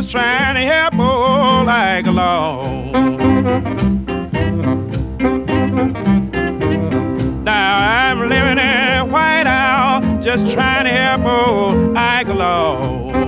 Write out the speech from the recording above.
just trying to help old like a law. Now I'm living in White House, just trying to help old like a law.